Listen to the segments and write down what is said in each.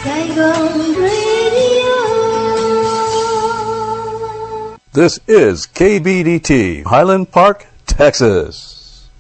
Saigon Radio. This is KBDT, Highland Park, Texas.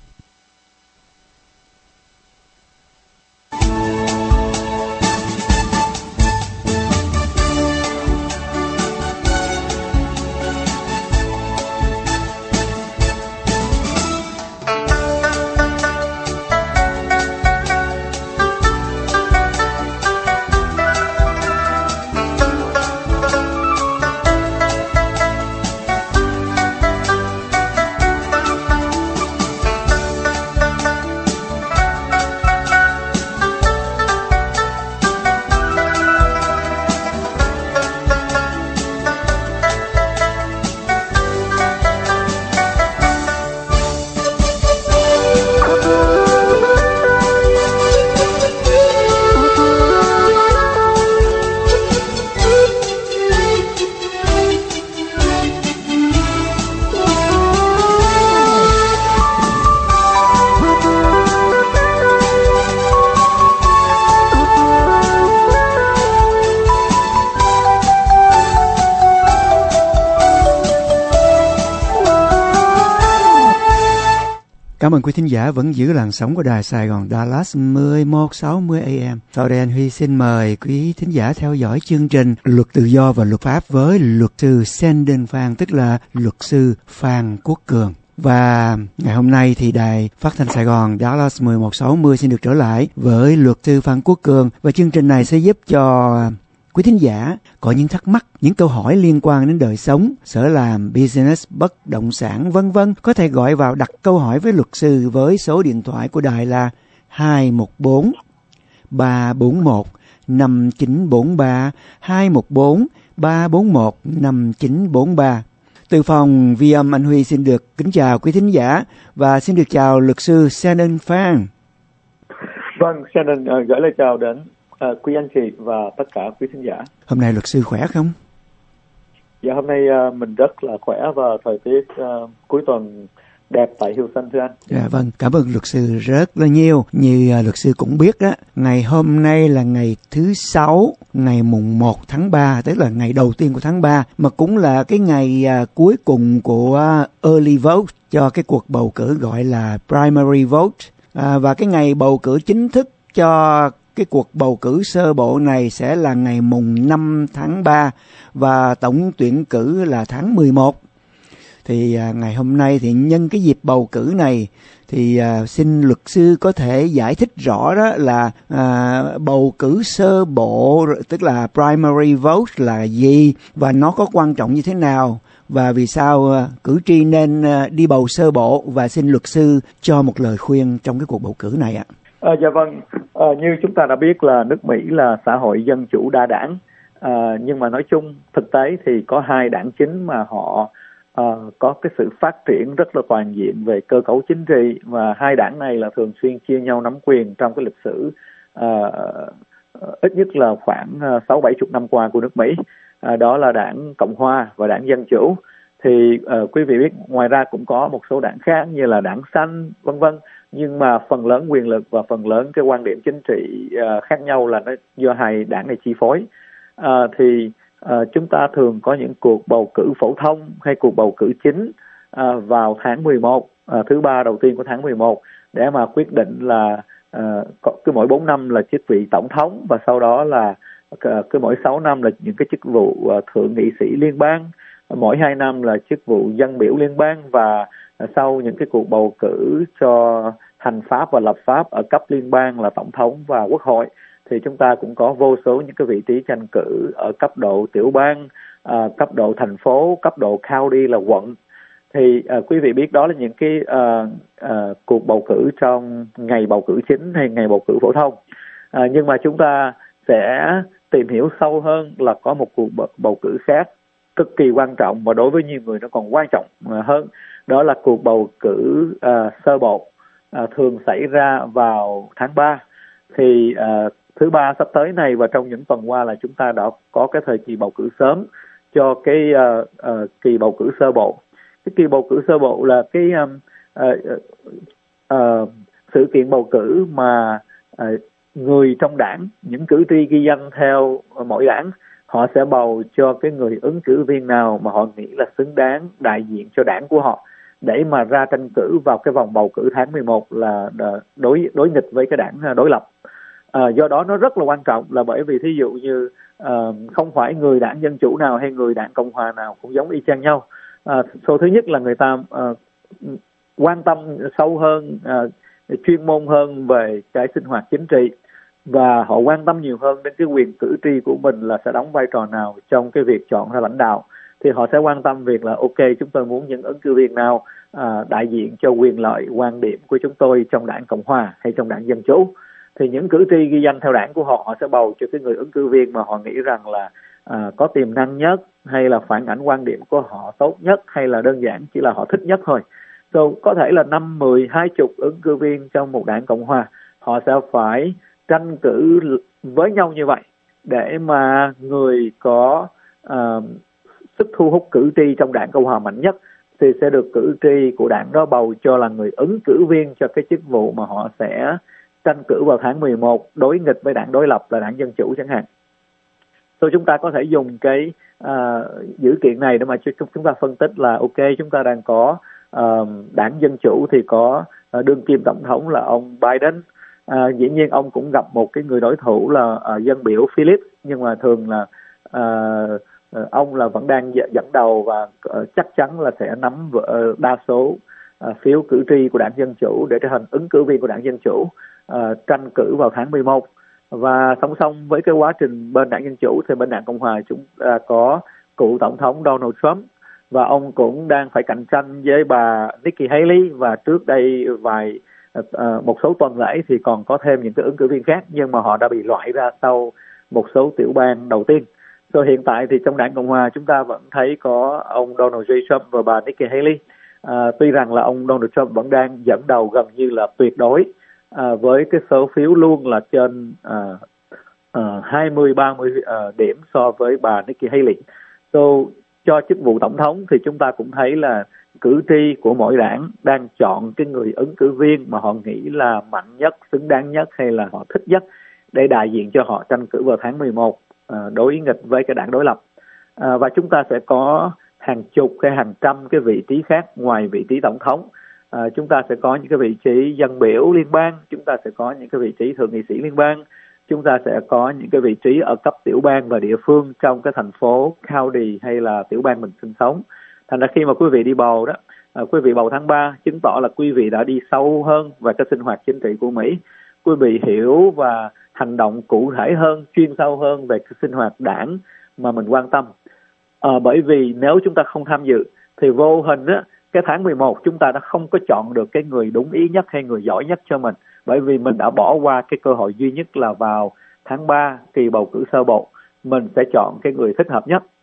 Cảm ơn quý thính giả vẫn giữ làn sóng của đài Sài Gòn Dallas 1160 AM. Sau đây anh Huy xin mời quý thính giả theo dõi chương trình Luật Tự Do và Luật Pháp với luật sư Sheldon Phan, tức là luật sư Phan Quốc Cường. Và ngày hôm nay thì đài phát thanh Sài Gòn Dallas 1160 xin được trở lại với luật sư Phan Quốc Cường. Và chương trình này sẽ giúp cho quý thính giả có những thắc mắc, những câu hỏi liên quan đến đời sống, sở làm, business, bất động sản, vân vân, có thể gọi vào đặt câu hỏi với luật sư với số điện thoại của đài là 214 341 5943 214 341 5943. Từ phòng vi âm, anh Huy xin được kính chào quý thính giả và xin được chào luật sư Sheldon Phan. Vâng, Sheldon gửi lời chào đến quý anh chị và tất cả quý thính giả. Hôm nay luật sư khỏe không? Dạ, hôm nay mình rất là khỏe và thời tiết cuối tuần đẹp tại Houston thưa anh. Dạ vâng, cảm ơn luật sư rất là nhiều. Như luật sư cũng biết đó, ngày hôm nay là ngày thứ Sáu, ngày mùng 1 tháng 3, tức là ngày đầu tiên của tháng 3, mà cũng là cái ngày cuối cùng của early vote cho cái cuộc bầu cử gọi là primary vote. Và cái ngày bầu cử chính thức cho cái cuộc bầu cử sơ bộ này sẽ là ngày mùng 5 tháng 3 và tổng tuyển cử là tháng 11. Thì ngày hôm nay thì nhân cái dịp bầu cử này thì xin luật sư có thể giải thích rõ đó là bầu cử sơ bộ, tức là primary vote là gì và nó có quan trọng như thế nào và vì sao cử tri nên đi bầu sơ bộ, và xin luật sư cho một lời khuyên trong cái cuộc bầu cử này ạ. Dạ vâng, như chúng ta đã biết là nước Mỹ là xã hội dân chủ đa đảng, nhưng mà nói chung thực tế thì có hai đảng chính mà họ có cái sự phát triển rất là toàn diện về cơ cấu chính trị, và hai đảng này là thường xuyên chia nhau nắm quyền trong cái lịch sử ít nhất là khoảng 60-70 năm qua của nước Mỹ. Đó là đảng Cộng Hòa và đảng Dân Chủ. Thì quý vị biết ngoài ra cũng có một số đảng khác như là đảng Xanh vân vân, nhưng mà phần lớn quyền lực và phần lớn cái quan điểm chính trị khác nhau là nó do hai đảng này chi phối. Thì chúng ta thường có những cuộc bầu cử phổ thông hay cuộc bầu cử chính vào tháng 11, thứ ba đầu tiên của tháng 11, để mà quyết định là cứ mỗi 4 năm là chức vị tổng thống, và sau đó là cứ mỗi 6 năm là những cái chức vụ thượng nghị sĩ liên bang, mỗi 2 năm là chức vụ dân biểu liên bang, và sau những cái cuộc bầu cử cho hành pháp và lập pháp ở cấp liên bang là tổng thống và quốc hội, thì chúng ta cũng có vô số những cái vị trí tranh cử ở cấp độ tiểu bang, cấp độ thành phố, cấp độ county là quận. Thì quý vị biết đó là những cái cuộc bầu cử trong ngày bầu cử chính hay ngày bầu cử phổ thông. Nhưng mà chúng ta sẽ tìm hiểu sâu hơn là có một cuộc bầu cử khác cực kỳ quan trọng, và đối với nhiều người nó còn quan trọng hơn. Đó là cuộc bầu cử sơ bộ thường xảy ra vào tháng 3. Thì thứ ba sắp tới này và trong những tuần qua là chúng ta đã có cái thời kỳ bầu cử sớm cho cái kỳ bầu cử sơ bộ. Cái kỳ bầu cử sơ bộ là cái sự kiện bầu cử mà người trong đảng, những cử tri ghi danh theo mỗi đảng, họ sẽ bầu cho cái người ứng cử viên nào mà họ nghĩ là xứng đáng đại diện cho đảng của họ để mà ra tranh cử vào cái vòng bầu cử tháng 11 là đối nghịch với cái đảng đối lập. Do đó nó rất là quan trọng, là bởi vì thí dụ như không phải người đảng Dân Chủ nào hay người đảng Cộng Hòa nào cũng giống y chang nhau. Số thứ nhất là người ta quan tâm sâu hơn, chuyên môn hơn về cái sinh hoạt chính trị, và họ quan tâm nhiều hơn đến cái quyền cử tri của mình là sẽ đóng vai trò nào trong cái việc chọn ra lãnh đạo. Thì họ sẽ quan tâm việc là ok, chúng tôi muốn những ứng cử viên nào đại diện cho quyền lợi, quan điểm của chúng tôi trong đảng Cộng Hòa hay trong đảng Dân Chủ. Thì những cử tri ghi danh theo đảng của họ, họ sẽ bầu cho cái người ứng cử viên mà họ nghĩ rằng là có tiềm năng nhất, hay là phản ảnh quan điểm của họ tốt nhất, hay là đơn giản chỉ là họ thích nhất thôi. Có thể là 5, 10, 20 ứng cử viên trong một đảng Cộng Hòa, họ sẽ phải tranh cử với nhau như vậy để mà người có sức thu hút cử tri trong đảng Cộng Hòa mạnh nhất thì sẽ được cử tri của đảng đó bầu cho là người ứng cử viên cho cái chức vụ mà họ sẽ tranh cử vào tháng 11 đối nghịch với đảng đối lập là đảng Dân Chủ chẳng hạn. Chúng ta có thể dùng cái dữ kiện này để mà chúng ta phân tích là ok, chúng ta đang có đảng Dân Chủ thì có đương kim tổng thống là ông Biden. Dĩ nhiên ông cũng gặp một cái người đối thủ là dân biểu Philip, nhưng mà thường là ông là vẫn đang dẫn đầu và chắc chắn là sẽ nắm đa số phiếu cử tri của đảng Dân Chủ để trở thành ứng cử viên của đảng Dân Chủ tranh cử vào tháng 11. Và song song với cái quá trình bên đảng Dân Chủ thì bên đảng Cộng Hòa chúng ta có cựu tổng thống Donald Trump, và ông cũng đang phải cạnh tranh với bà Nikki Haley, và trước đây một số tuần lễ thì còn có thêm những cái ứng cử viên khác, nhưng mà họ đã bị loại ra sau một số tiểu bang đầu tiên. Hiện tại thì trong đảng Cộng Hòa chúng ta vẫn thấy có ông Donald J. Trump và bà Nikki Haley. Tuy rằng là ông Donald Trump vẫn đang dẫn đầu gần như là tuyệt đối với cái số phiếu luôn là trên 20-30 điểm so với bà Nikki Haley. Cho chức vụ tổng thống thì chúng ta cũng thấy là cử tri của mỗi đảng đang chọn cái người ứng cử viên mà họ nghĩ là mạnh nhất, xứng đáng nhất, hay là họ thích nhất để đại diện cho họ tranh cử vào tháng 11 đối nghịch với cái đảng đối lập. Và chúng ta sẽ có hàng chục hay hàng trăm cái vị trí khác ngoài vị trí tổng thống. Chúng ta sẽ có những cái vị trí dân biểu liên bang, chúng ta sẽ có những cái vị trí thượng nghị sĩ liên bang, chúng ta sẽ có những cái vị trí ở cấp tiểu bang và địa phương trong cái thành phố county hay là tiểu bang mình sinh sống. Thành ra khi mà quý vị đi bầu đó, quý vị bầu tháng 3 chứng tỏ là quý vị đã đi sâu hơn về cái sinh hoạt chính trị của Mỹ. Quý vị hiểu và hành động cụ thể hơn, chuyên sâu hơn về cái sinh hoạt đảng mà mình quan tâm. Bởi vì nếu chúng ta không tham dự thì vô hình á, cái tháng 11 chúng ta đã không có chọn được cái người đúng ý nhất hay người giỏi nhất cho mình, bởi vì mình đã bỏ qua cái cơ hội duy nhất là vào tháng 3 kỳ bầu cử sơ bộ mình sẽ chọn cái người thích hợp nhất.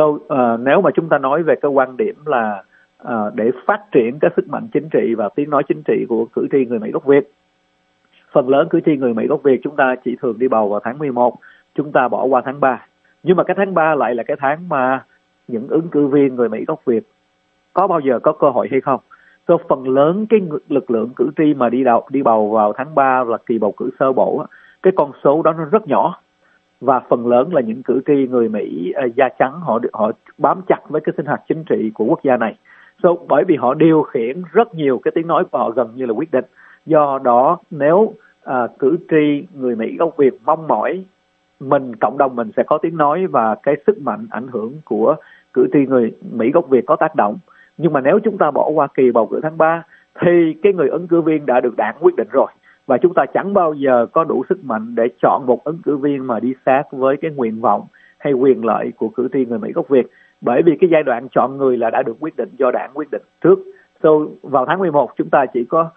Nếu mà chúng ta nói về cái quan điểm là để phát triển cái sức mạnh chính trị và tiếng nói chính trị của cử tri người Mỹ gốc Việt, phần lớn cử tri người Mỹ gốc Việt chúng ta chỉ thường đi bầu vào tháng 11, chúng ta bỏ qua tháng 3. Nhưng mà cái tháng 3 lại là cái tháng mà những ứng cử viên người Mỹ gốc Việt có bao giờ có cơ hội hay không. Phần lớn cái lực lượng cử tri mà đi bầu vào tháng 3 là kỳ bầu cử sơ bộ, cái con số đó nó rất nhỏ. Và phần lớn là những cử tri người Mỹ da trắng, họ bám chặt với cái sinh hoạt chính trị của quốc gia này. Bởi vì họ điều khiển rất nhiều cái tiếng nói của họ gần như là quyết định. Do đó nếu cử tri người Mỹ gốc Việt mong mỏi cộng đồng mình sẽ có tiếng nói và cái sức mạnh ảnh hưởng của cử tri người Mỹ gốc Việt có tác động. Nhưng mà nếu chúng ta bỏ qua kỳ bầu cử tháng 3 thì cái người ứng cử viên đã được đảng quyết định rồi. Và chúng ta chẳng bao giờ có đủ sức mạnh để chọn một ứng cử viên mà đi sát với cái nguyện vọng hay quyền lợi của cử tri người Mỹ gốc Việt. Bởi vì cái giai đoạn chọn người là đã được quyết định do đảng quyết định trước. Vào tháng 11 chúng ta chỉ có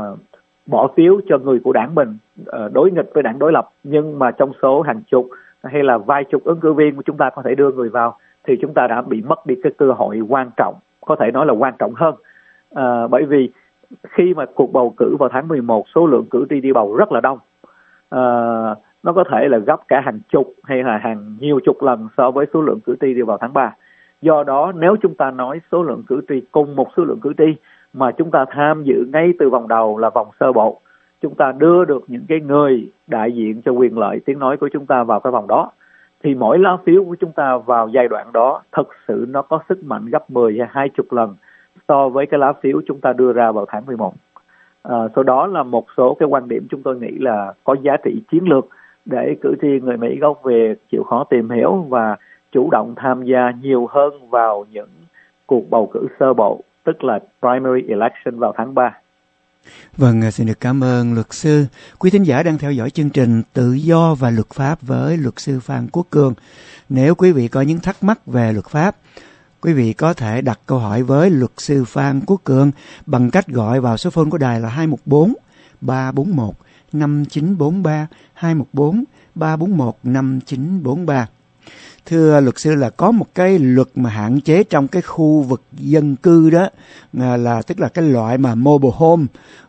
bỏ phiếu cho người của đảng mình đối nghịch với đảng đối lập. Nhưng mà trong số hàng chục hay là vài chục ứng cử viên của chúng ta có thể đưa người vào thì chúng ta đã bị mất đi cái cơ hội quan trọng, có thể nói là quan trọng hơn. Bởi vì khi mà cuộc bầu cử vào tháng 11 số lượng cử tri đi bầu rất là đông, nó có thể là gấp cả hàng chục hay là hàng nhiều chục lần so với số lượng cử tri đi vào tháng 3. Do đó nếu chúng ta nói số lượng cử tri cùng một số lượng cử tri mà chúng ta tham dự ngay từ vòng đầu là vòng sơ bộ chúng ta đưa được những cái người đại diện cho quyền lợi tiếng nói của chúng ta vào cái vòng đó, thì mỗi lá phiếu của chúng ta vào giai đoạn đó thật sự nó có sức mạnh gấp 10 hay 20 lần so với cái lá phiếu chúng ta đưa ra vào tháng 11. Sau đó là một số cái quan điểm chúng tôi nghĩ là có giá trị chiến lược để cử tri người Mỹ gốc Việt chịu khó tìm hiểu và chủ động tham gia nhiều hơn vào những cuộc bầu cử sơ bộ, tức là primary election vào tháng 3. Vâng, xin được cảm ơn luật sư. Quý thính giả đang theo dõi chương trình Tự do và luật pháp với luật sư Phan Quốc Cường. Nếu quý vị có những thắc mắc về luật pháp, quý vị có thể đặt câu hỏi với luật sư Phan Quốc Cường bằng cách gọi vào số phone của đài là 214 341 5943, 214 341 5943. Thưa luật sư, là có một cái luật mà hạn chế trong cái khu vực dân cư đó, là tức là cái loại mà mobile home,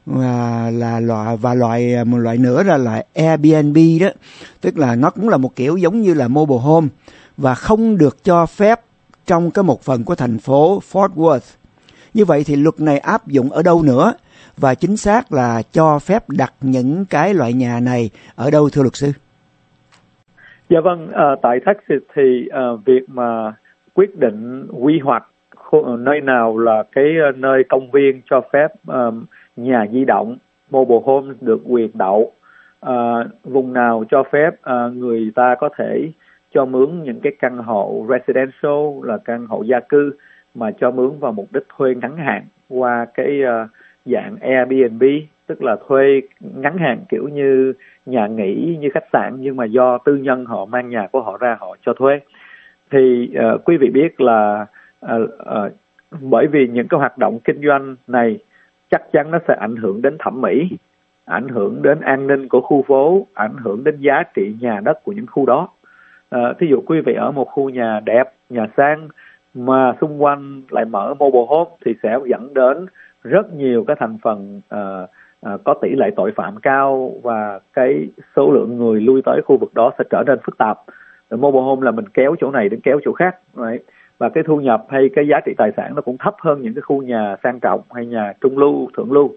là một loại nữa là Airbnb đó, tức là nó cũng là một kiểu giống như là mobile home và không được cho phép trong cái một phần của thành phố Fort Worth. Như vậy thì luật này áp dụng ở đâu nữa, và chính xác là cho phép đặt những cái loại nhà này ở đâu thưa luật sư? Dạ vâng, tại Texas thì việc mà quyết định quy hoạch nơi nào là cái nơi công viên cho phép nhà di động mobile home được quyền đậu, vùng nào cho phép người ta có thể cho mướn những cái căn hộ residential là căn hộ gia cư mà cho mướn vào mục đích thuê ngắn hạn qua cái dạng Airbnb, tức là thuê ngắn hạn kiểu như nhà nghỉ, như khách sạn, nhưng mà do tư nhân họ mang nhà của họ ra họ cho thuê. Thì quý vị biết là bởi vì những cái hoạt động kinh doanh này chắc chắn nó sẽ ảnh hưởng đến thẩm mỹ, ảnh hưởng đến an ninh của khu phố, ảnh hưởng đến giá trị nhà đất của những khu đó. Thí dụ quý vị ở một khu nhà đẹp, nhà sang mà xung quanh lại mở mobile home thì sẽ dẫn đến rất nhiều cái thành phần có tỷ lệ tội phạm cao, và cái số lượng người lui tới khu vực đó sẽ trở nên phức tạp. Mobile home là mình kéo chỗ này đến kéo chỗ khác, right? Và cái thu nhập hay cái giá trị tài sản nó cũng thấp hơn những cái khu nhà sang trọng hay nhà trung lưu, thượng lưu.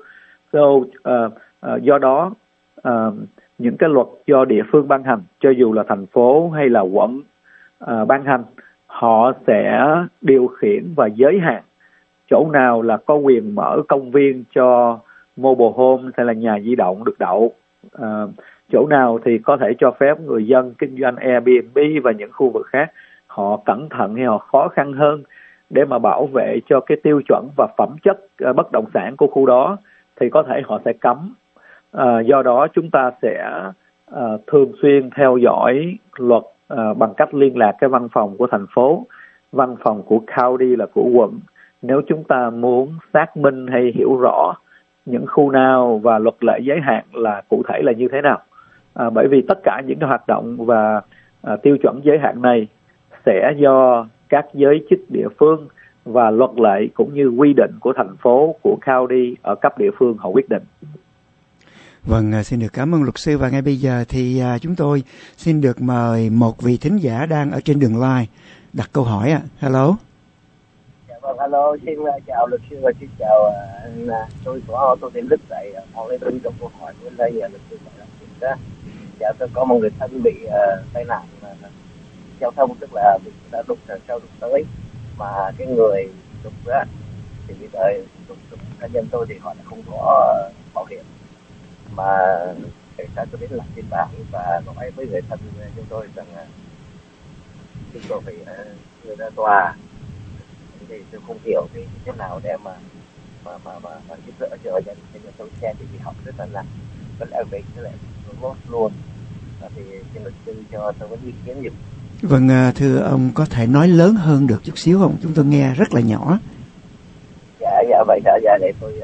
Do đó những cái luật do địa phương ban hành, cho dù là thành phố hay là quận ban hành, họ sẽ điều khiển và giới hạn chỗ nào là có quyền mở công viên cho mobile home hay là nhà di động được đậu, chỗ nào thì có thể cho phép người dân kinh doanh Airbnb và những khu vực khác họ cẩn thận hay họ khó khăn hơn để mà bảo vệ cho cái tiêu chuẩn và phẩm chất bất động sản của khu đó, thì có thể họ sẽ cấm. Do đó chúng ta sẽ thường xuyên theo dõi luật bằng cách liên lạc cái văn phòng của thành phố, văn phòng của county là của quận, nếu chúng ta muốn xác minh hay hiểu rõ những khu nào và luật lệ giới hạn là cụ thể là như thế nào. Bởi vì tất cả những cái hoạt động và tiêu chuẩn giới hạn này sẽ do các giới chức địa phương và luật lệ cũng như quy định của thành phố, của county ở cấp địa phương họ quyết định. Vâng, xin được cảm ơn luật sư, và ngay bây giờ thì chúng tôi xin được mời một vị thính giả đang ở trên đường line đặt câu hỏi ạ. Hello. Dạ vâng, hello, xin chào luật sư và xin chào anh. Tôi tên Đức tại online trong câu hỏi của đây luật sư làm chuyện đó. Dạ, tôi có một người thân bị tai nạn giao thông, tức là bị đã đụng sau đụng tới, mà cái người đụng đó thì bây giờ đụng cá nhân tôi thì họ không có bảo hiểm, mà cảnh sát tôi đến làm biên bản và nói với người thân chúng tôi rằng chúng tôi phải đưa ra tòa. Thì tôi không hiểu cái thế nào để mà giúp đỡ cho gia đình tôi xe thì bị hỏng rất là nặng, có lẽ về cái lại rốt luôn. Thì xin luật sư cho tôi có ý kiến gì? Vâng, thưa ông có thể nói lớn hơn được chút xíu không? Chúng tôi nghe rất là nhỏ. Dạ vậy dạ để tôi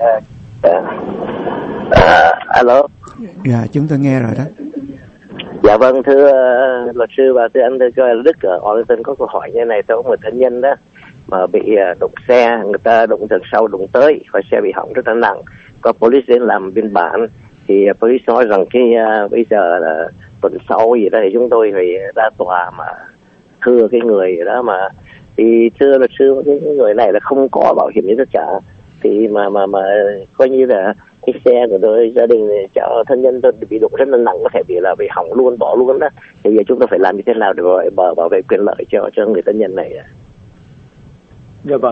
alo. Dạ, chúng tôi nghe rồi đó. Dạ vâng, thưa luật sư và thưa anh Đức ở Arlington, có câu hỏi như này. Tôi có một thân nhân đó mà bị đụng xe, người ta đụng từ sau đụng tới và xe bị hỏng rất là nặng. Có police đến làm biên bản thì police nói rằng cái bây giờ là tuần sau gì đó thì chúng tôi phải ra tòa mà thưa cái người đó, mà thì thưa luật sư cái người này là không có bảo hiểm gì tất cả, thì mà coi như là cái xe của tôi, gia đình cho thân nhân tôi bị đụng rất là nặng, có thể bị hỏng luôn, bỏ luôn đó. Thì giờ chúng tôi phải làm như thế nào để bảo vệ quyền lợi cho người thân nhân này? Dạ vâng.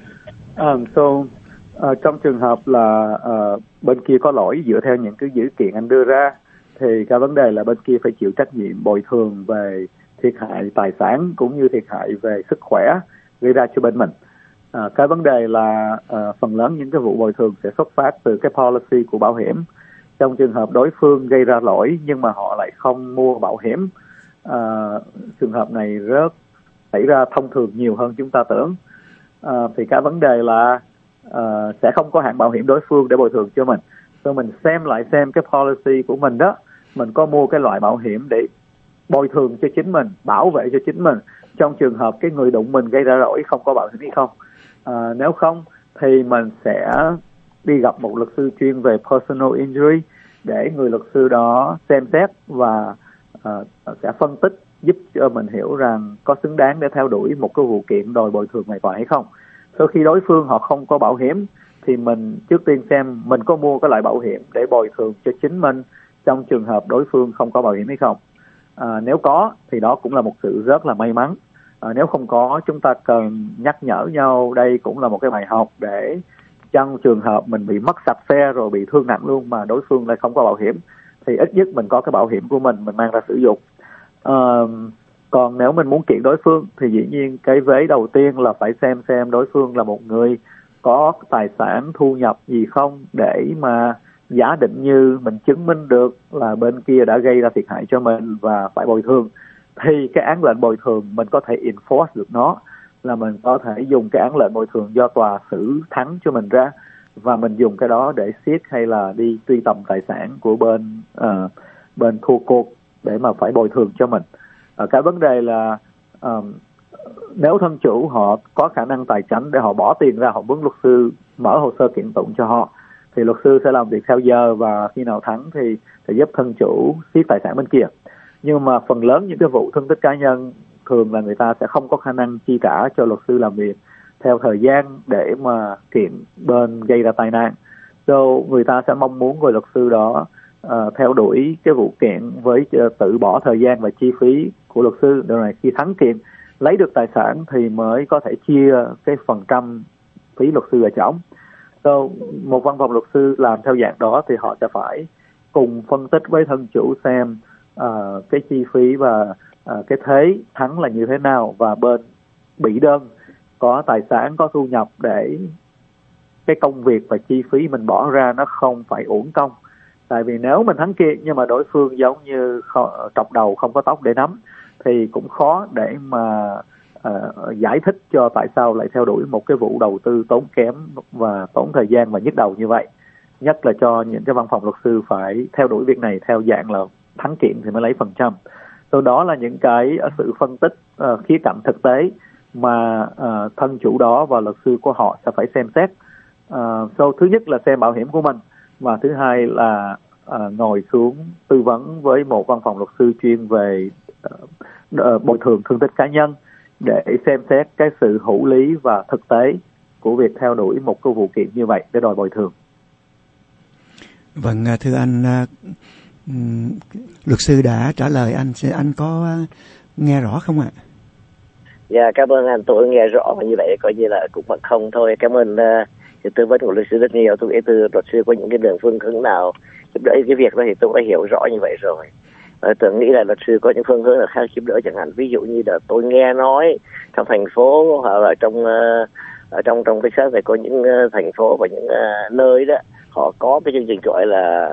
Trong trường hợp là bên kia có lỗi dựa theo những cái dữ kiện anh đưa ra, thì cái vấn đề là bên kia phải chịu trách nhiệm bồi thường về thiệt hại tài sản cũng như thiệt hại về sức khỏe gây ra cho bên mình. Cái vấn đề là phần lớn những cái vụ bồi thường sẽ xuất phát từ cái policy của bảo hiểm. Trong trường hợp đối phương gây ra lỗi nhưng mà họ lại không mua bảo hiểm, trường hợp này rất xảy ra thông thường nhiều hơn chúng ta tưởng. Thì cái vấn đề là sẽ không có hãng bảo hiểm đối phương để bồi thường cho mình. Rồi mình xem cái policy của mình đó, mình có mua cái loại bảo hiểm để bồi thường cho chính mình, bảo vệ cho chính mình trong trường hợp cái người đụng mình gây ra lỗi không có bảo hiểm hay không. Nếu không thì mình sẽ đi gặp một luật sư chuyên về personal injury để người luật sư đó xem xét và sẽ phân tích giúp cho mình hiểu rằng có xứng đáng để theo đuổi một cái vụ kiện đòi bồi thường ngoài tòa hay không. Sau khi đối phương họ không có bảo hiểm thì mình trước tiên xem mình có mua cái loại bảo hiểm để bồi thường cho chính mình trong trường hợp đối phương không có bảo hiểm hay không. Nếu có thì đó cũng là một sự rất là may mắn. Nếu không có, chúng ta cần nhắc nhở nhau, đây cũng là một cái bài học để trong trường hợp mình bị mất sạch xe rồi bị thương nặng luôn mà đối phương lại không có bảo hiểm, thì ít nhất mình có cái bảo hiểm của mình mang ra sử dụng. Còn nếu mình muốn kiện đối phương thì dĩ nhiên cái vế đầu tiên là phải xem đối phương là một người có tài sản thu nhập gì không, để mà giả định như mình chứng minh được là bên kia đã gây ra thiệt hại cho mình và phải bồi thường, thì cái án lệnh bồi thường mình có thể enforce được nó, là mình có thể dùng cái án lệnh bồi thường do tòa xử thắng cho mình ra và mình dùng cái đó để siết hay là đi truy tầm tài sản của bên thua cuộc để mà phải bồi thường cho mình. Cái vấn đề là nếu thân chủ họ có khả năng tài chính để họ bỏ tiền ra, họ mướn luật sư mở hồ sơ kiện tụng cho họ, thì luật sư sẽ làm việc theo giờ và khi nào thắng thì giúp thân chủ siết tài sản bên kia. Nhưng mà phần lớn những cái vụ thương tích cá nhân thường là người ta sẽ không có khả năng chi trả cho luật sư làm việc theo thời gian để mà kiện bên gây ra tai nạn. Người ta sẽ mong muốn người luật sư đó theo đuổi cái vụ kiện với tự bỏ thời gian và chi phí của luật sư, rồi khi thắng kiện lấy được tài sản thì mới có thể chia cái phần trăm phí luật sư ở trỏng. Một văn phòng luật sư làm theo dạng đó thì họ sẽ phải cùng phân tích với thân chủ xem cái chi phí và cái thế thắng là như thế nào, và bên bị đơn có tài sản, có thu nhập để cái công việc và chi phí mình bỏ ra nó không phải uổng công. Tại vì nếu mình thắng kiện nhưng mà đối phương giống như trọc đầu không có tóc để nắm thì cũng khó để mà giải thích cho tại sao lại theo đuổi một cái vụ đầu tư tốn kém và tốn thời gian và nhức đầu như vậy. Nhất là cho những cái văn phòng luật sư phải theo đuổi việc này theo dạng là thắng kiện thì mới lấy phần trăm. Đó là những cái sự phân tích khía cạnh thực tế mà thân chủ đó và luật sư của họ sẽ phải xem xét. Thứ nhất là xem bảo hiểm của mình, và thứ hai là ngồi xuống tư vấn với một văn phòng luật sư chuyên về bồi thường thương tích cá nhân để xem xét cái sự hữu lý và thực tế của việc theo đuổi một cái vụ kiện như vậy để đòi bồi thường. Vâng, thưa anh, luật sư đã trả lời anh có nghe rõ không ạ? Dạ, cảm ơn anh, tôi nghe rõ, và như vậy coi như là cũng bằng không thôi. Cảm ơn sự tư vấn của luật sư rất nhiều. Tôi nghĩ từ luật sư có những cái đường phương hướng nào giúp đỡ cái việc đó thì tôi đã hiểu rõ như vậy rồi. Tôi nghĩ là luật sư có những phương hướng là khác giúp đỡ, chẳng hạn ví dụ như là tôi nghe nói trong thành phố hoặc là trong Texas này có những thành phố và những nơi đó họ có cái chương trình gọi là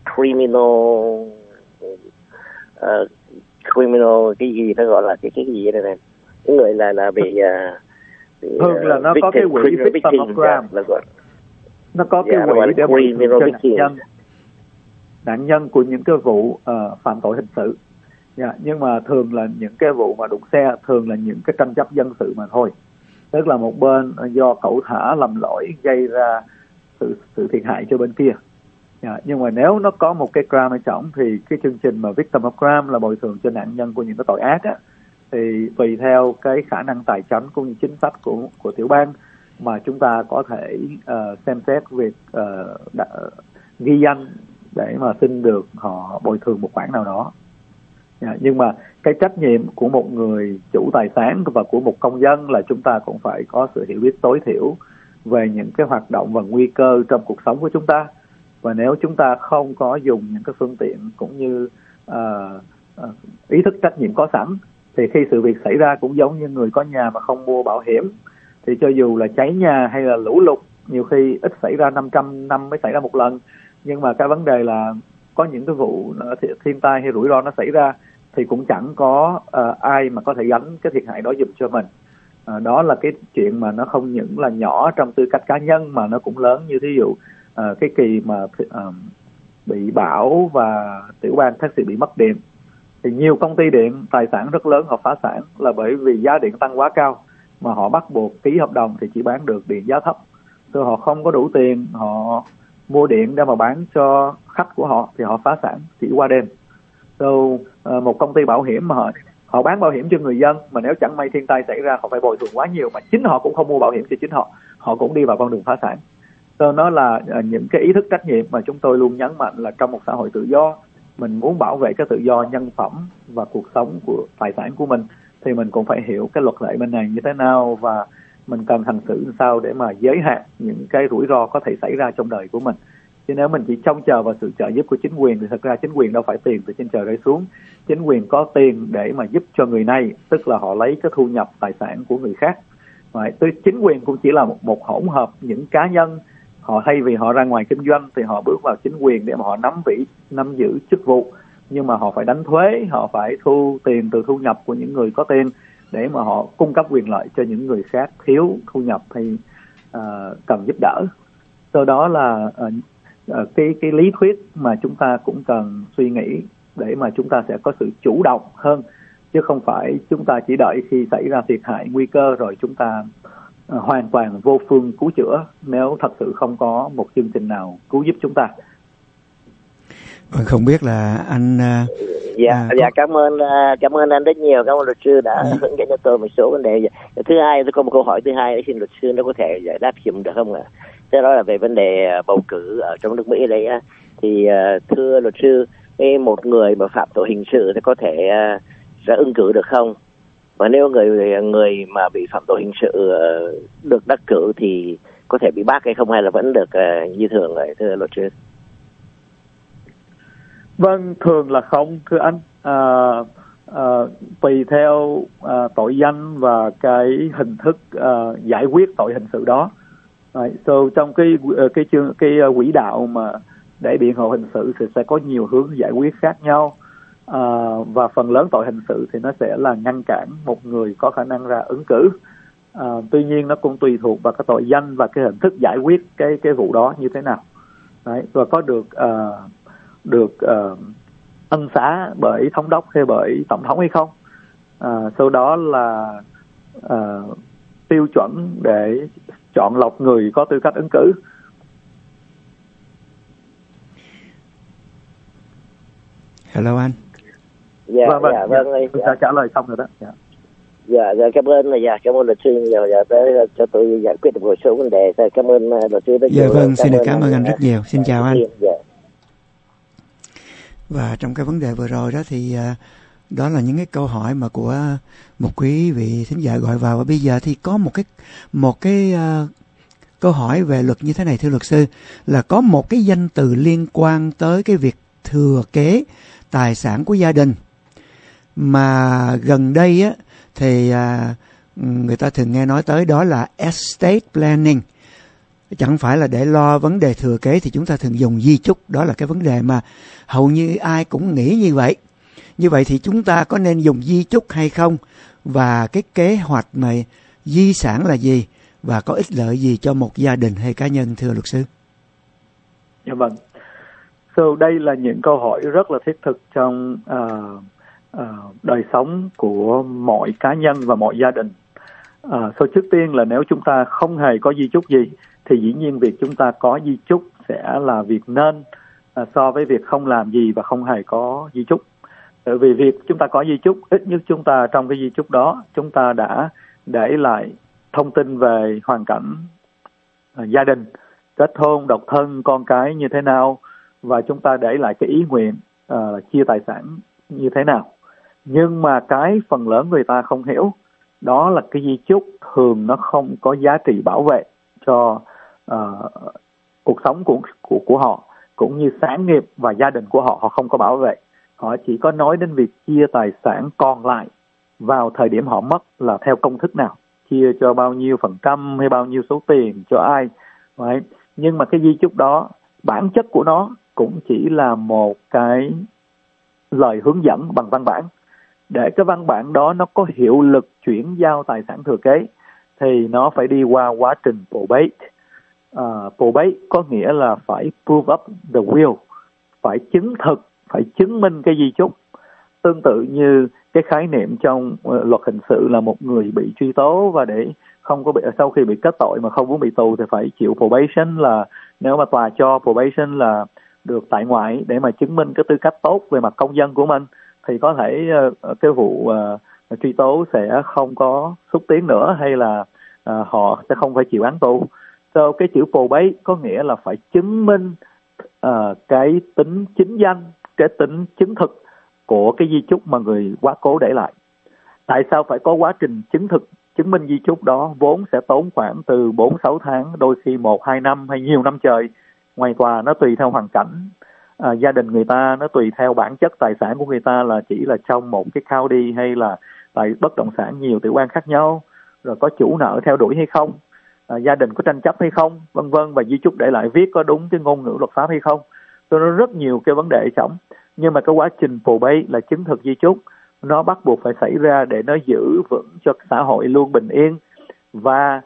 criminal cái gì nó gọi là cái gì đây này, những người là bị thường là nó có cái quỹ victim of crime, nó có cái quỹ để bồi thường cho nạn nhân của những cái vụ phạm tội hình sự. Nhưng mà thường là những cái vụ mà đụng xe thường là những cái tranh chấp dân sự mà thôi, tức là một bên do cẩu thả lầm lỗi gây ra sự thiệt hại cho bên kia. Nhưng mà nếu nó có một cái crime ở trọng thì cái chương trình mà victim of crime là bồi thường cho nạn nhân của những cái tội ác á, thì tùy theo cái khả năng tài chính cũng như chính sách của tiểu bang mà chúng ta có thể xem xét việc ghi danh để mà xin được họ bồi thường một khoản nào đó. Nhưng mà cái trách nhiệm của một người chủ tài sản và của một công dân là chúng ta cũng phải có sự hiểu biết tối thiểu về những cái hoạt động và nguy cơ trong cuộc sống của chúng ta. Và nếu chúng ta không có dùng những cái phương tiện cũng như ý thức trách nhiệm có sẵn, thì khi sự việc xảy ra cũng giống như người có nhà mà không mua bảo hiểm, thì cho dù là cháy nhà hay là lũ lụt, nhiều khi ít xảy ra 500 năm mới xảy ra một lần, nhưng mà cái vấn đề là có những cái vụ thiên tai hay rủi ro nó xảy ra thì cũng chẳng có ai mà có thể gánh cái thiệt hại đó giùm cho mình. Đó là cái chuyện mà nó không những là nhỏ trong tư cách cá nhân mà nó cũng lớn, như thí dụ cái kỳ mà bị bão và tiểu bang Texas bị mất điện, thì nhiều công ty điện tài sản rất lớn họ phá sản là bởi vì giá điện tăng quá cao mà họ bắt buộc ký hợp đồng thì chỉ bán được điện giá thấp, rồi họ không có đủ tiền họ mua điện để mà bán cho khách của họ thì họ phá sản chỉ qua đêm. Một công ty bảo hiểm mà họ bán bảo hiểm cho người dân, mà nếu chẳng may thiên tai xảy ra họ phải bồi thường quá nhiều, mà chính họ cũng không mua bảo hiểm cho chính họ cũng đi vào con đường phá sản. Nó là những cái ý thức trách nhiệm mà chúng tôi luôn nhấn mạnh là trong một xã hội tự do, mình muốn bảo vệ cái tự do nhân phẩm và cuộc sống của tài sản của mình thì mình cũng phải hiểu cái luật lệ bên này như thế nào, và mình cần hành xử làm sao để mà giới hạn những cái rủi ro có thể xảy ra trong đời của mình. Chứ nếu mình chỉ trông chờ vào sự trợ giúp của chính quyền thì thật ra chính quyền đâu phải tiền từ trên trời rơi xuống. Chính quyền có tiền để mà giúp cho người này, tức là họ lấy cái thu nhập tài sản của người khác. Chính quyền cũng chỉ là một hỗn hợp những cá nhân, họ thay vì họ ra ngoài kinh doanh thì họ bước vào chính quyền để mà họ nắm giữ chức vụ, nhưng mà họ phải đánh thuế, họ phải thu tiền từ thu nhập của những người có tiền để mà họ cung cấp quyền lợi cho những người khác thiếu thu nhập hay cần giúp đỡ. Do đó là cái lý thuyết mà chúng ta cũng cần suy nghĩ để mà chúng ta sẽ có sự chủ động hơn, chứ không phải chúng ta chỉ đợi khi xảy ra thiệt hại nguy cơ rồi chúng ta hoàn toàn vô phương cứu chữa nếu thật sự không có một chương trình nào cứu giúp chúng ta. Không biết là anh cảm ơn anh rất nhiều, cảm ơn luật sư đã hướng dẫn cho tôi một số vấn đề. Thứ hai, tôi có một câu hỏi thứ hai, xin luật sư nó có thể giải đáp giùm được không ạ? Thế đó là về vấn đề bầu cử ở trong nước Mỹ đấy. Thì thưa luật sư, một người mà phạm tội hình sự thì có thể ra ứng cử được không? Và nếu người mà bị phạm tội hình sự được đắc cử thì có thể bị bác hay không, hay là vẫn được như thường vậy, thưa luật sư? Vâng, thường là không, thưa anh. Tùy theo tội danh và cái hình thức giải quyết tội hình sự đó. Trong cái quỹ đạo mà để biện hộ hình sự thì sẽ có nhiều hướng giải quyết khác nhau. Và phần lớn tội hình sự thì nó sẽ là ngăn cản một người có khả năng ra ứng cử. Tuy nhiên nó cũng tùy thuộc vào cái tội danh và cái hình thức giải quyết cái vụ đó như thế nào. Và có được ân xá bởi thống đốc hay bởi tổng thống hay không. Sau đó là tiêu chuẩn để chọn lọc người có tư cách ứng cử. Hello anh. Vâng, tôi đã trả lời xong rồi đó. Cảm ơn luật sư nhiều tới cho tôi giải quyết được một số vấn đề. Cảm ơn luật sư rất nhiều. Vâng, xin được cảm ơn anh rất nhiều. Xin chào anh. Và trong cái vấn đề vừa rồi đó thì đó là những cái câu hỏi mà của một quý vị thính giả gọi vào. Và bây giờ thì có một cái câu hỏi về luật như thế này, thưa luật sư, là có một cái danh từ liên quan tới cái việc thừa kế tài sản của gia đình mà gần đây á thì người ta thường nghe nói tới, đó là estate planning. Chẳng phải là để lo vấn đề thừa kế thì chúng ta thường dùng di chúc. Đó là cái vấn đề mà hầu như ai cũng nghĩ như vậy. Như vậy thì chúng ta có nên dùng di chúc hay không? Và cái kế hoạch mà di sản là gì? Và có ích lợi gì cho một gia đình hay cá nhân, thưa luật sư? Dạ vâng. Đây là những câu hỏi rất là thiết thực trong đời sống của mọi cá nhân và mọi gia đình. Trước tiên là nếu chúng ta không hề có di chúc gì thì dĩ nhiên việc chúng ta có di chúc sẽ là việc nên so với việc không làm gì và không hề có di chúc. Bởi vì việc chúng ta có di chúc, ít nhất chúng ta trong cái di chúc đó chúng ta đã để lại thông tin về hoàn cảnh gia đình, kết hôn, độc thân, con cái như thế nào, và chúng ta để lại cái ý nguyện chia tài sản như thế nào. Nhưng mà cái phần lớn người ta không hiểu đó là cái di chúc thường nó không có giá trị bảo vệ cho cuộc sống của họ, cũng như sản nghiệp và gia đình của họ, họ không có bảo vệ. Họ chỉ có nói đến việc chia tài sản còn lại vào thời điểm họ mất là theo công thức nào, chia cho bao nhiêu phần trăm hay bao nhiêu số tiền cho ai. Right? Nhưng mà cái di chúc đó, bản chất của nó cũng chỉ là một cái lời hướng dẫn bằng văn bản. Để cái văn bản đó nó có hiệu lực chuyển giao tài sản thừa kế thì nó phải đi qua quá trình probate. Probate có nghĩa là phải prove up the will, phải chứng thực, phải chứng minh cái di chúc. Tương tự như cái khái niệm trong luật hình sự là một người bị truy tố và để không có bị, sau khi bị kết tội mà không muốn bị tù thì phải chịu probation, là nếu mà tòa cho probation là được tại ngoại để mà chứng minh cái tư cách tốt về mặt công dân của mình, thì có thể cái vụ truy tố sẽ không có xúc tiến nữa, hay là họ sẽ không phải chịu án tù. So cái chữ probate có nghĩa là phải chứng minh cái tính chính danh, cái tính chứng thực của cái di chúc mà người quá cố để lại. Tại sao phải có quá trình chứng minh di chúc đó? Vốn sẽ tốn khoảng từ 4-6 tháng, đôi khi 1-2 năm hay nhiều năm trời. Ngoài tòa nó tùy theo hoàn cảnh gia đình người ta, nó tùy theo bản chất tài sản của người ta là chỉ là trong một cái county hay là tại bất động sản nhiều tiểu bang khác nhau, rồi có chủ nợ theo đuổi hay không, gia đình có tranh chấp hay không, vân vân, và di chúc để lại viết có đúng cái ngôn ngữ luật pháp hay không. Nó rất nhiều cái vấn đề trọng. Nhưng mà cái quá trình probate là chứng thực di chúc, nó bắt buộc phải xảy ra để nó giữ vững cho xã hội luôn bình yên và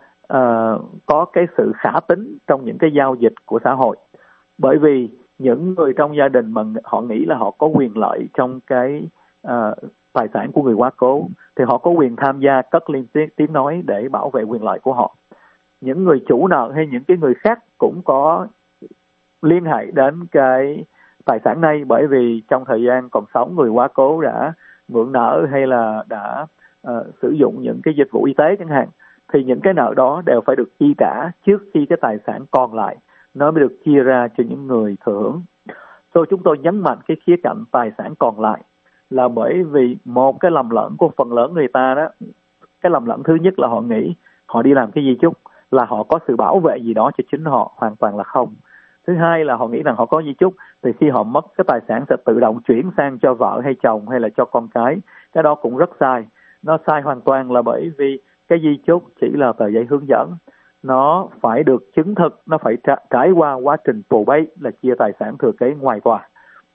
có cái sự khả tính trong những cái giao dịch của xã hội. Bởi vì những người trong gia đình mà họ nghĩ là họ có quyền lợi trong cái tài sản của người quá cố thì họ có quyền tham gia cất lên tiếng nói để bảo vệ quyền lợi của họ. Những người chủ nợ hay những cái người khác cũng có liên hệ đến cái tài sản này, bởi vì trong thời gian còn sống người quá cố đã mượn nợ hay là đã sử dụng những cái dịch vụ y tế chẳng hạn, thì những cái nợ đó đều phải được chi trả trước khi cái tài sản còn lại nó mới được chia ra cho những người thừa hưởng. Chúng tôi nhấn mạnh cái khía cạnh tài sản còn lại là bởi vì một cái lầm lẫn của phần lớn người ta đó. Cái lầm lẫn thứ nhất là họ nghĩ họ đi làm cái di chúc là họ có sự bảo vệ gì đó cho chính họ, hoàn toàn là không. Thứ hai là họ nghĩ rằng họ có di chúc thì khi họ mất cái tài sản sẽ tự động chuyển sang cho vợ hay chồng hay là cho con cái. Cái đó cũng rất sai. Nó sai hoàn toàn là bởi vì cái di chúc chỉ là tờ giấy hướng dẫn. Nó phải được chứng thực, nó phải trải qua quá trình probate là chia tài sản thừa kế ngoài tòa.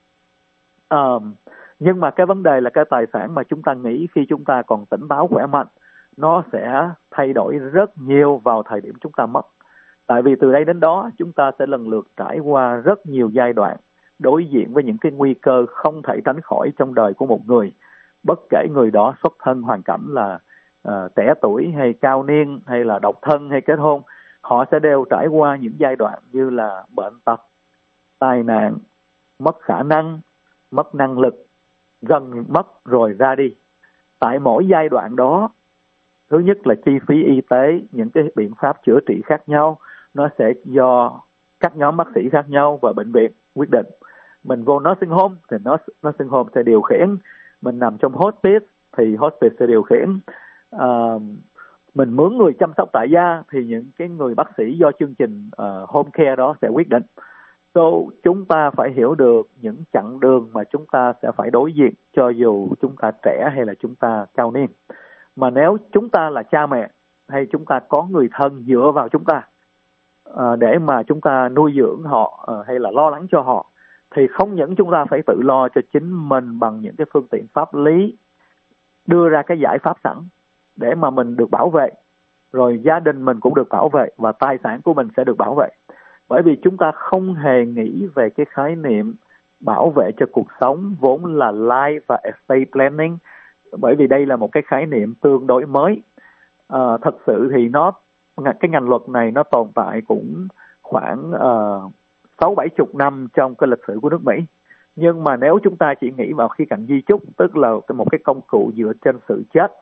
Nhưng mà cái vấn đề là cái tài sản mà chúng ta nghĩ khi chúng ta còn tỉnh táo khỏe mạnh, nó sẽ thay đổi rất nhiều vào thời điểm chúng ta mất. Tại vì từ đây đến đó chúng ta sẽ lần lượt trải qua rất nhiều giai đoạn, đối diện với những cái nguy cơ không thể tránh khỏi trong đời của một người. Bất kể người đó xuất thân hoàn cảnh là trẻ tuổi hay cao niên hay là độc thân hay kết hôn, họ sẽ đều trải qua những giai đoạn như là bệnh tật, tai nạn, mất khả năng, mất năng lực, gần mất rồi ra đi. Tại mỗi giai đoạn đó, thứ nhất là chi phí y tế, những cái biện pháp chữa trị khác nhau, nó sẽ do các nhóm bác sĩ khác nhau và bệnh viện quyết định. Mình vô nursing home thì nursing home sẽ điều khiển, mình nằm trong hospice thì hospice sẽ điều khiển, mình mướn người chăm sóc tại gia thì những cái người bác sĩ do chương trình home care đó sẽ quyết định. Chúng ta phải hiểu được những chặng đường mà chúng ta sẽ phải đối diện cho dù chúng ta trẻ hay là chúng ta cao niên. Mà nếu chúng ta là cha mẹ hay chúng ta có người thân dựa vào chúng ta để mà chúng ta nuôi dưỡng họ hay là lo lắng cho họ, thì không những chúng ta phải tự lo cho chính mình bằng những cái phương tiện pháp lý, đưa ra cái giải pháp sẵn để mà mình được bảo vệ, rồi gia đình mình cũng được bảo vệ và tài sản của mình sẽ được bảo vệ. Bởi vì chúng ta không hề nghĩ về cái khái niệm bảo vệ cho cuộc sống vốn là life và estate planning, bởi vì đây là một cái khái niệm tương đối mới. Thật sự thì cái ngành luật này nó tồn tại cũng khoảng 60-70 năm trong cái lịch sử của nước Mỹ. Nhưng mà nếu chúng ta chỉ nghĩ vào khía cạnh di chúc, tức là một cái công cụ dựa trên sự chết,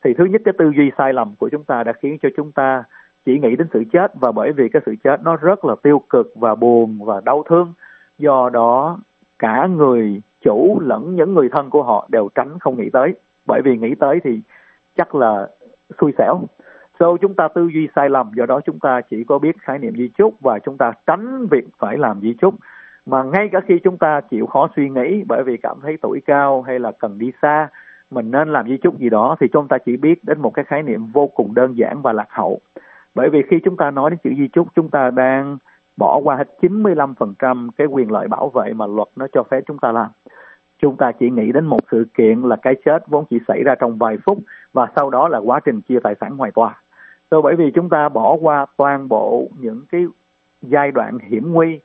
Thì thứ nhất, cái tư duy sai lầm của chúng ta đã khiến cho chúng ta chỉ nghĩ đến sự chết, và bởi vì cái sự chết nó rất là tiêu cực và buồn và đau thương, do đó cả người chủ lẫn những người thân của họ đều tránh không nghĩ tới, bởi vì nghĩ tới thì chắc là xui xẻo. Chúng ta tư duy sai lầm, do đó chúng ta chỉ có biết khái niệm di chúc và chúng ta tránh việc phải làm di chúc. Mà ngay cả khi chúng ta chịu khó suy nghĩ bởi vì cảm thấy tuổi cao hay là cần đi xa, mình nên làm di chúc gì đó, thì chúng ta chỉ biết đến một cái khái niệm vô cùng đơn giản và lạc hậu. Bởi vì khi chúng ta nói đến chữ di chúc, chúng ta đang bỏ qua hết 95% cái quyền lợi bảo vệ mà luật nó cho phép chúng ta làm. Chúng ta chỉ nghĩ đến một sự kiện là cái chết vốn chỉ xảy ra trong vài phút, và sau đó là quá trình chia tài sản ngoài tòa. Bởi vì chúng ta bỏ qua toàn bộ những cái giai đoạn hiểm nguy,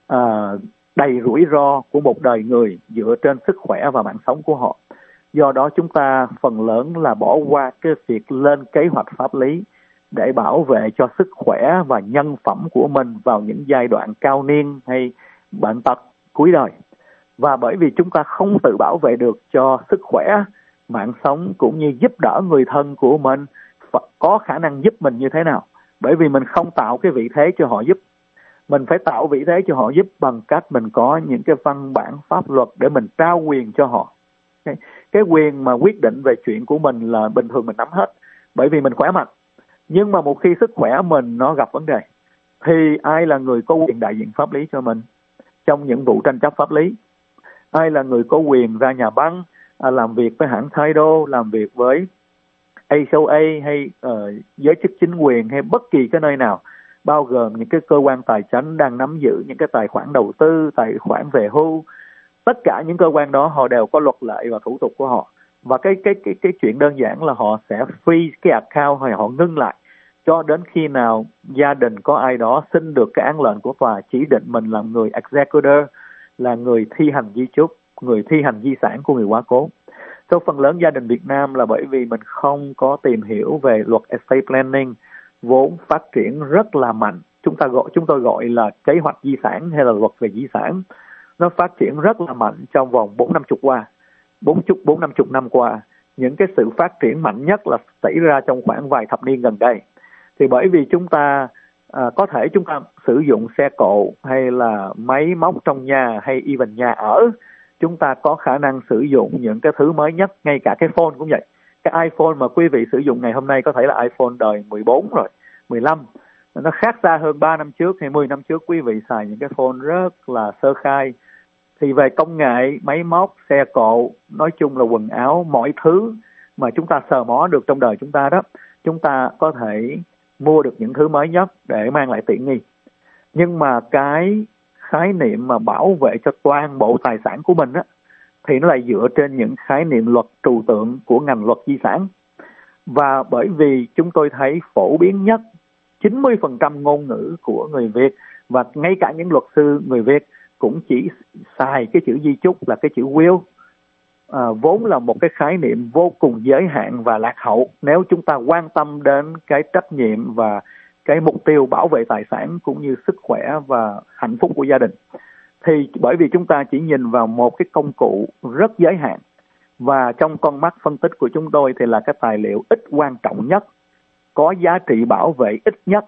đầy rủi ro của một đời người dựa trên sức khỏe và mạng sống của họ. Do đó chúng ta phần lớn là bỏ qua cái việc lên kế hoạch pháp lý để bảo vệ cho sức khỏe và nhân phẩm của mình vào những giai đoạn cao niên hay bệnh tật cuối đời. Và bởi vì chúng ta không tự bảo vệ được cho sức khỏe, mạng sống cũng như giúp đỡ người thân của mình có khả năng giúp mình như thế nào, bởi vì mình không tạo cái vị thế cho họ giúp. Mình phải tạo vị thế cho họ giúp bằng cách mình có những cái văn bản pháp luật để mình trao quyền cho họ. Cái quyền mà quyết định về chuyện của mình là bình thường mình nắm hết, bởi vì mình khỏe mạnh. Nhưng mà một khi sức khỏe mình nó gặp vấn đề, thì ai là người có quyền đại diện pháp lý cho mình trong những vụ tranh chấp pháp lý? Ai là người có quyền ra nhà băng, làm việc với hãng Tidal, làm việc với HOA hay giới chức chính quyền hay bất kỳ cái nơi nào, bao gồm những cái cơ quan tài chính đang nắm giữ những cái tài khoản đầu tư, tài khoản về hưu. Tất cả những cơ quan đó họ đều có luật lệ và thủ tục của họ. Và cái chuyện đơn giản là họ sẽ freeze cái account hay họ ngưng lại cho đến khi nào gia đình có ai đó xin được cái án lệnh của tòa chỉ định mình làm người executor, là người thi hành di chúc, người thi hành di sản của người quá cố. Phần lớn gia đình Việt Nam là bởi vì mình không có tìm hiểu về luật estate planning vốn phát triển rất là mạnh. Chúng tôi gọi là kế hoạch di sản hay là luật về di sản. Nó phát triển rất là mạnh trong vòng 4-50 năm qua. Những cái sự phát triển mạnh nhất là xảy ra trong khoảng vài thập niên gần đây. Thì bởi vì chúng ta có thể chúng ta sử dụng xe cộ hay là máy móc trong nhà hay even nhà ở, chúng ta có khả năng sử dụng những cái thứ mới nhất, ngay cả cái phone cũng vậy. Cái iPhone mà quý vị sử dụng ngày hôm nay có thể là iPhone đời 14 rồi, 15. Nó khác xa hơn 3 năm trước hay 10 năm trước quý vị xài những cái phone rất là sơ khai. Thì về công nghệ, máy móc, xe cộ, nói chung là quần áo, mọi thứ mà chúng ta sờ mó được trong đời chúng ta đó, chúng ta có thể mua được những thứ mới nhất để mang lại tiện nghi. Nhưng mà cái khái niệm mà bảo vệ cho toàn bộ tài sản của mình á, thì nó lại dựa trên những khái niệm luật trừu tượng của ngành luật di sản. Và bởi vì chúng tôi thấy phổ biến nhất 90% ngôn ngữ của người Việt và ngay cả những luật sư người Việt cũng chỉ xài cái chữ di chúc là cái chữ will, vốn là một cái khái niệm vô cùng giới hạn và lạc hậu nếu chúng ta quan tâm đến cái trách nhiệm và cái mục tiêu bảo vệ tài sản cũng như sức khỏe và hạnh phúc của gia đình. Thì bởi vì chúng ta chỉ nhìn vào một cái công cụ rất giới hạn, và trong con mắt phân tích của chúng tôi thì là cái tài liệu ít quan trọng nhất, có giá trị bảo vệ ít nhất.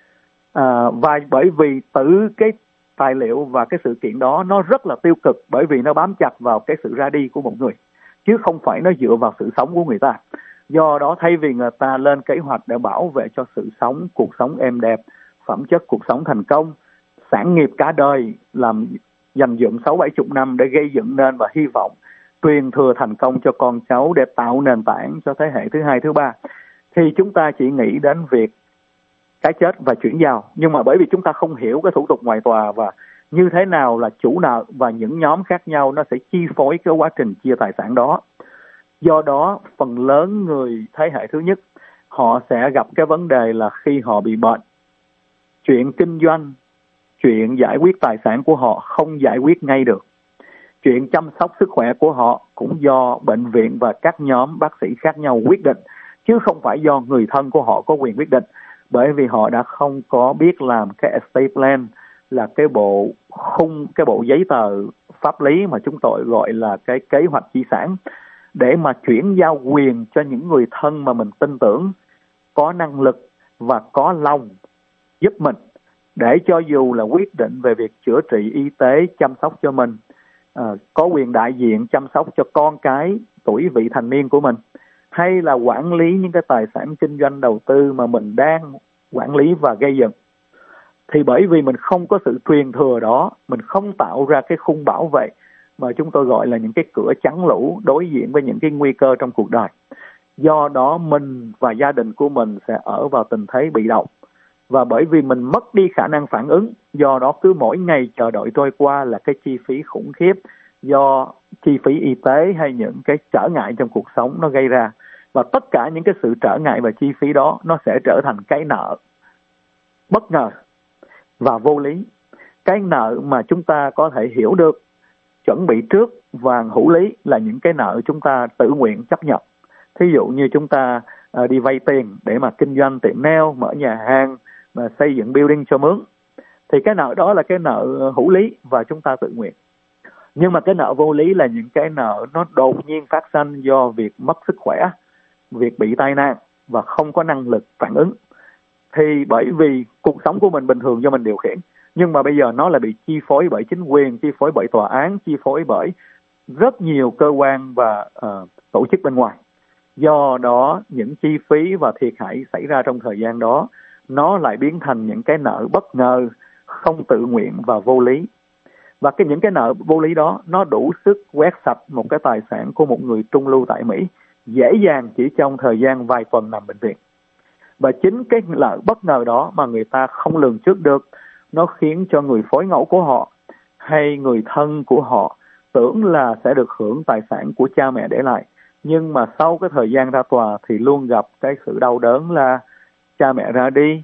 Và bởi vì từ cái tài liệu và cái sự kiện đó nó rất là tiêu cực, bởi vì nó bám chặt vào cái sự ra đi của một người, chứ không phải nó dựa vào sự sống của người ta. Do đó thay vì người ta lên kế hoạch để bảo vệ cho sự sống, cuộc sống êm đẹp, phẩm chất cuộc sống thành công, sản nghiệp cả đời, làm dành dụm 60-70 năm để gây dựng nên và hy vọng truyền thừa thành công cho con cháu để tạo nền tảng cho thế hệ thứ hai, thứ ba, thì chúng ta chỉ nghĩ đến việc cái chết và chuyển giao. Nhưng mà bởi vì chúng ta không hiểu cái thủ tục ngoài tòa và như thế nào là chủ nợ và những nhóm khác nhau, nó sẽ chi phối cái quá trình chia tài sản đó. Do đó phần lớn người thế hệ thứ nhất họ sẽ gặp cái vấn đề là khi họ bị bệnh, chuyện kinh doanh, chuyện giải quyết tài sản của họ không giải quyết ngay được. Chuyện chăm sóc sức khỏe của họ cũng do bệnh viện và các nhóm bác sĩ khác nhau quyết định, chứ không phải do người thân của họ có quyền quyết định. Bởi vì họ đã không có biết làm cái estate plan, là cái bộ giấy tờ pháp lý mà chúng tôi gọi là cái kế hoạch di sản. để mà chuyển giao quyền cho những người thân mà mình tin tưởng, có năng lực và có lòng giúp mình, để cho dù là quyết định về việc chữa trị y tế, chăm sóc cho mình, có quyền đại diện chăm sóc cho con cái tuổi vị thành niên của mình, hay là quản lý những cái tài sản kinh doanh đầu tư mà mình đang quản lý và gây dựng. Thì bởi vì mình không có sự truyền thừa đó, mình không tạo ra cái khung bảo vệ mà chúng tôi gọi là những cái cửa chắn lũ đối diện với những cái nguy cơ trong cuộc đời. Do đó mình và gia đình của mình sẽ ở vào tình thế bị động. Và bởi vì mình mất đi khả năng phản ứng, do đó cứ mỗi ngày chờ đợi trôi qua là cái chi phí khủng khiếp do chi phí y tế hay những cái trở ngại trong cuộc sống nó gây ra. Và tất cả những cái sự trở ngại và chi phí đó nó sẽ trở thành cái nợ bất ngờ và vô lý. Cái nợ mà chúng ta có thể hiểu được, chuẩn bị trước và hữu lý là những cái nợ chúng ta tự nguyện chấp nhận. Thí dụ như chúng ta đi vay tiền để mà kinh doanh tiệm nail, mở nhà hàng và xây dựng building cho mướn, thì cái nợ đó là cái nợ hữu lý và chúng ta tự nguyện. Nhưng mà cái nợ vô lý là những cái nợ nó đột nhiên phát sinh do việc mất sức khỏe, việc bị tai nạn và không có năng lực phản ứng. Thì bởi vì cuộc sống của mình bình thường do mình điều khiển, nhưng mà bây giờ nó là bị chi phối bởi chính quyền, chi phối bởi tòa án, chi phối bởi rất nhiều cơ quan và tổ chức bên ngoài. Do đó những chi phí và thiệt hại xảy ra trong thời gian đó nó lại biến thành những cái nợ bất ngờ, không tự nguyện và vô lý. Và những cái nợ vô lý đó nó đủ sức quét sạch một cái tài sản của một người trung lưu tại Mỹ dễ dàng chỉ trong thời gian vài tuần nằm bệnh viện. Và chính cái nợ bất ngờ đó mà người ta không lường trước được, nó khiến cho người phối ngẫu của họ hay người thân của họ tưởng là sẽ được hưởng tài sản của cha mẹ để lại. Nhưng mà sau cái thời gian ra tòa thì luôn gặp cái sự đau đớn là cha mẹ ra đi.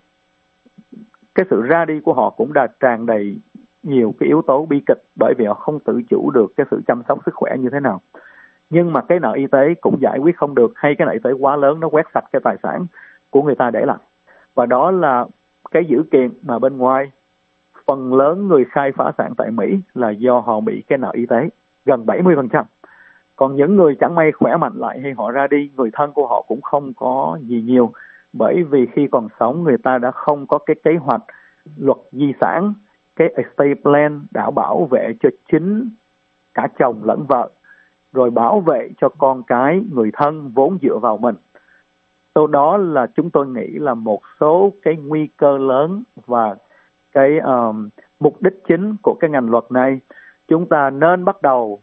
Cái sự ra đi của họ cũng đã tràn đầy nhiều cái yếu tố bi kịch, bởi vì họ không tự chủ được cái sự chăm sóc sức khỏe như thế nào. Nhưng mà cái nợ y tế cũng giải quyết không được, hay cái nợ y tế quá lớn nó quét sạch cái tài sản của người ta để lại. Và đó là cái dữ kiện mà bên ngoài phần lớn người khai phá sản tại Mỹ là do họ bị cái nợ y tế, gần 70%. Còn những người chẳng may khỏe mạnh lại hay họ ra đi, người thân của họ cũng không có gì nhiều, bởi vì khi còn sống người ta đã không có cái kế hoạch luật di sản, cái estate plan đã bảo vệ cho chính cả chồng lẫn vợ, rồi bảo vệ cho con cái, người thân vốn dựa vào mình. Sau đó là chúng tôi nghĩ là một số cái nguy cơ lớn và cái mục đích chính của cái ngành luật này, chúng ta nên bắt đầu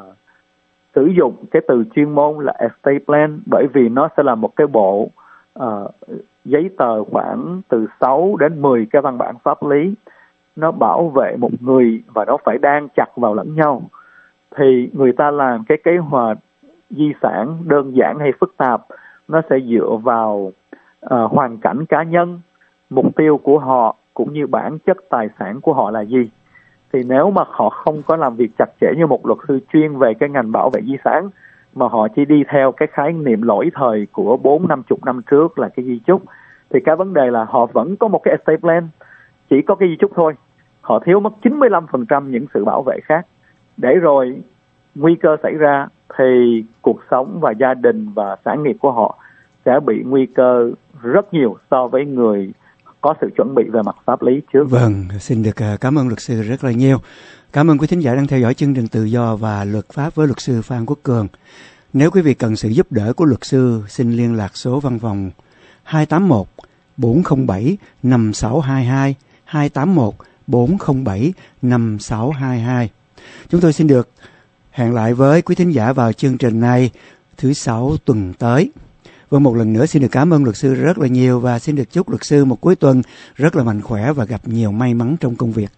sử dụng cái từ chuyên môn là estate plan, bởi vì nó sẽ là một cái bộ giấy tờ khoảng từ 6 đến 10 cái văn bản pháp lý. Nó bảo vệ một người và nó phải đan chặt vào lẫn nhau. Thì người ta làm cái kế hoạch di sản đơn giản hay phức tạp, nó sẽ dựa vào hoàn cảnh cá nhân, mục tiêu của họ cũng như bản chất tài sản của họ là gì. Thì nếu mà họ không có làm việc chặt chẽ như một luật sư chuyên về cái ngành bảo vệ di sản, mà họ chỉ đi theo cái khái niệm lỗi thời của 40-50 năm trước là cái di chúc, thì cái vấn đề là họ vẫn có một cái estate plan, chỉ có cái di chúc thôi. Họ thiếu mất 95% những sự bảo vệ khác. Để rồi nguy cơ xảy ra thì cuộc sống và gia đình và sản nghiệp của họ sẽ bị nguy cơ rất nhiều so với người có sự chuẩn bị về mặt pháp lý trước. Vâng, xin được cảm ơn luật sư rất là nhiều. Cảm ơn quý thính giả đang theo dõi chương trình Tự do và Luật pháp với luật sư Phan Quốc Cường. Nếu quý vị cần sự giúp đỡ của luật sư, xin liên lạc số văn phòng 281 407 5622 281 407 5622. Chúng tôi xin được hẹn lại với quý thính giả vào chương trình này thứ Sáu tuần tới. Và một lần nữa xin được cảm ơn luật sư rất là nhiều và xin được chúc luật sư một cuối tuần rất là mạnh khỏe và gặp nhiều may mắn trong công việc.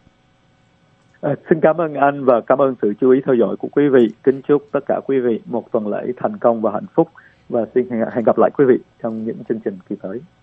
Xin cảm ơn anh và cảm ơn sự chú ý theo dõi của quý vị. Kính chúc tất cả quý vị một tuần lễ thành công và hạnh phúc, và xin hẹn gặp lại quý vị trong những chương trình kỳ tới.